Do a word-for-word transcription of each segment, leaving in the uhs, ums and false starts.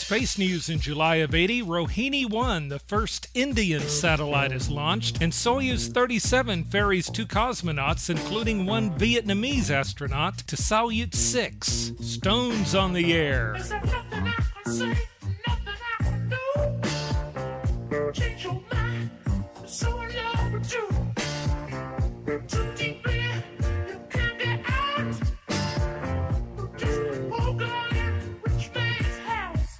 space news in July of eighty, Rohini one, the first Indian satellite, is launched, and Soyuz thirty-seven ferries two cosmonauts, including one Vietnamese astronaut, to Salyut six. Stones on the air. Is there nothing I can say, nothing I can do? Change your mind, I'm so in love with you. Too deeply, you can't get out. Just walk on in rich man's house.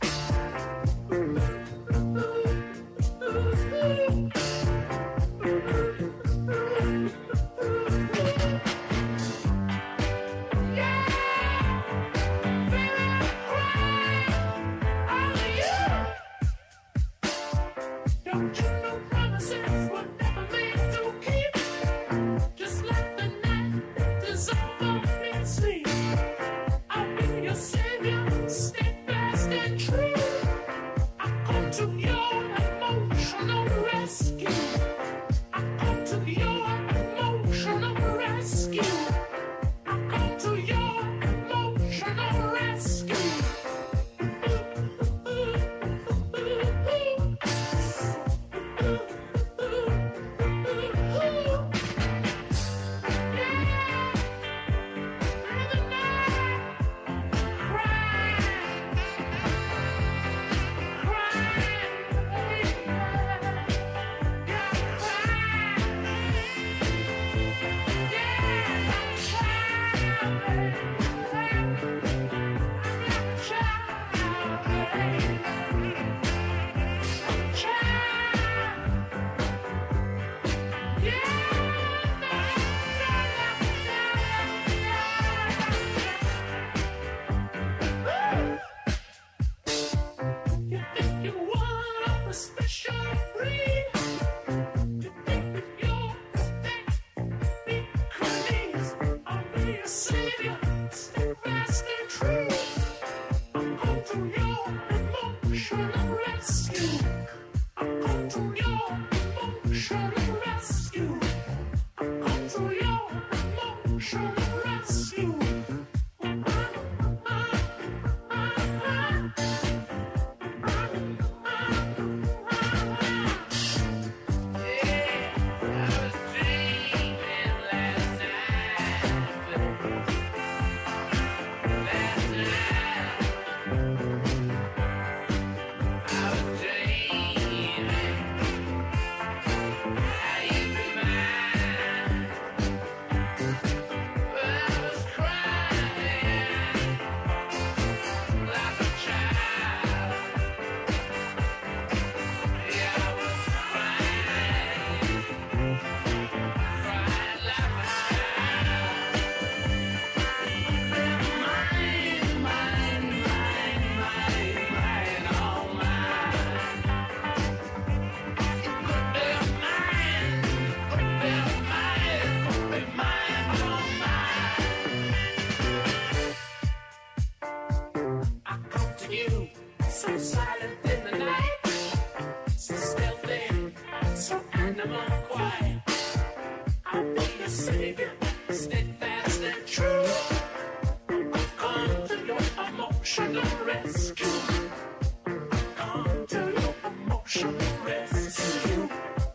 Don't you know promises were never meant to keep? Just like the night dissolve in sleep. I'll be your savior, steadfast and true. I come to your emotional rescue. I come to your emotional rescue. I come to your emotional rescue. You think you're one of a special breed? You think with your respect, big colleagues, I'll be your savior, steadfast and true. I'll come to your emotional rescue. I'll come to your emotional rescue. I'll come to your emotional rescue. I come to you, so silent in the night, so stealthy, so animal quiet. I'll be your savior, steadfast and true. I'll come to your emotional rescue. I'll come to your emotional rescue.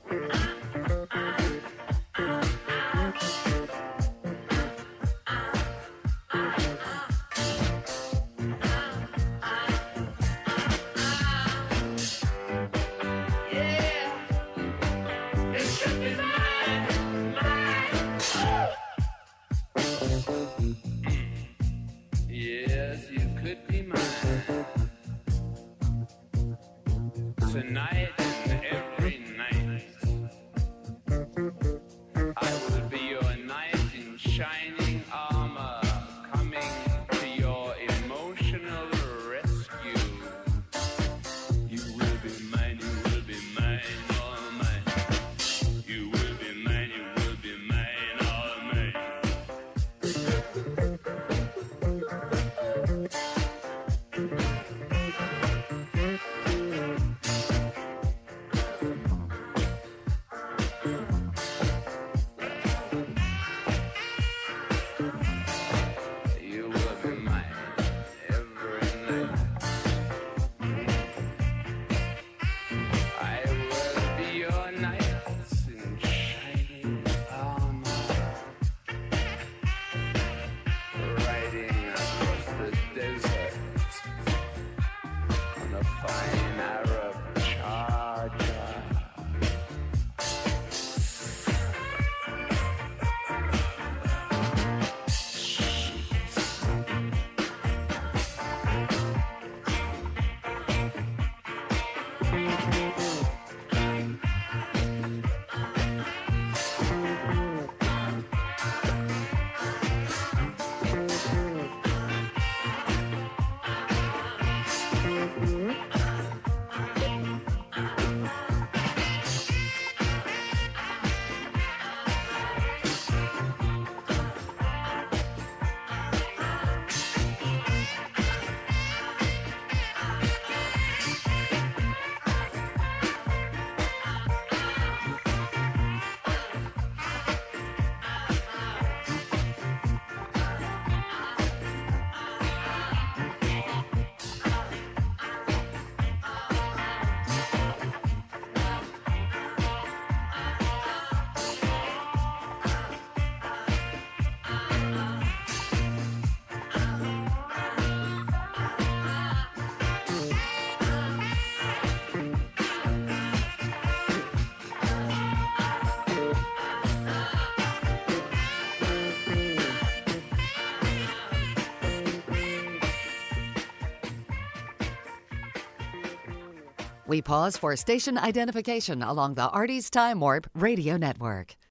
It should be mine, mine. Yes, you could be mine. Tonight and every night, I will be your knight in shining armor, coming to your emotional rescue. You will be mine, you will be mine, all mine. You will be mine, you will be mine, all mine. fine Arab charger. We pause for station identification along the Artie's Time Warp Radio Network.